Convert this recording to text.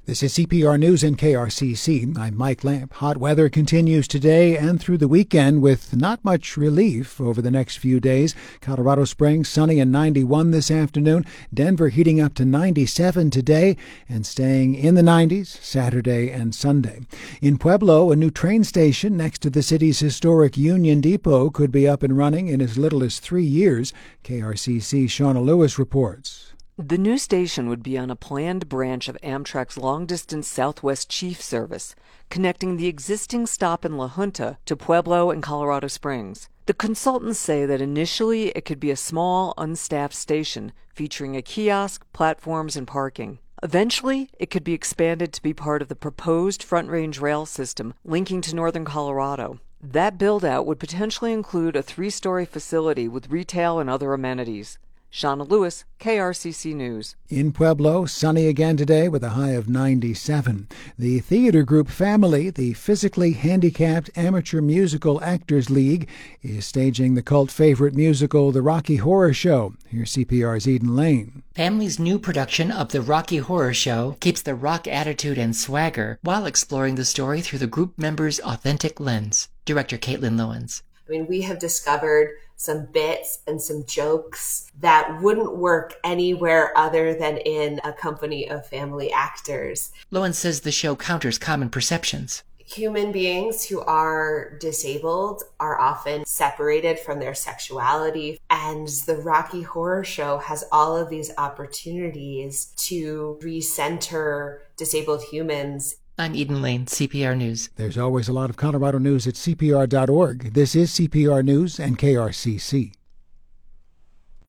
This is CPR News and KRCC. I'm Mike Lamp. Hot weather continues today and through the weekend with not much relief over the next few days. Colorado Springs sunny and 91 this afternoon. Denver heating up to 97 today and staying in the 90s Saturday and Sunday. In Pueblo, a new train station next to the city's historic Union Depot could be up and running in as little as 3 years. KRCC's Shauna Lewis reports. The new station would be on a planned branch of Amtrak's long-distance Southwest Chief service, connecting the existing stop in La Junta to Pueblo and Colorado Springs. The consultants say that initially it could be a small, unstaffed station featuring a kiosk, platforms, and parking. Eventually, it could be expanded to be part of the proposed Front Range rail system linking to northern Colorado. That build-out would potentially include a 3-story facility with retail and other amenities. Shauna Lewis, KRCC News. In Pueblo, sunny again today with a high of 97. The theater group Family, the physically handicapped amateur musical actors league, is staging the cult favorite musical The Rocky Horror Show. Here's CPR's Eden Lane. Family's new production of The Rocky Horror Show keeps the rock attitude and swagger while exploring the story through the group members' authentic lens. Director Caitlin Lowens. We have discovered some bits and some jokes that wouldn't work anywhere other than in a company of family actors. Lowens says the show counters common perceptions. Human beings who are disabled are often separated from their sexuality, and the Rocky Horror Show has all of these opportunities to recenter disabled humans. I'm Eden Lane, CPR News. There's always a lot of Colorado news at CPR.org. This is CPR News and KRCC.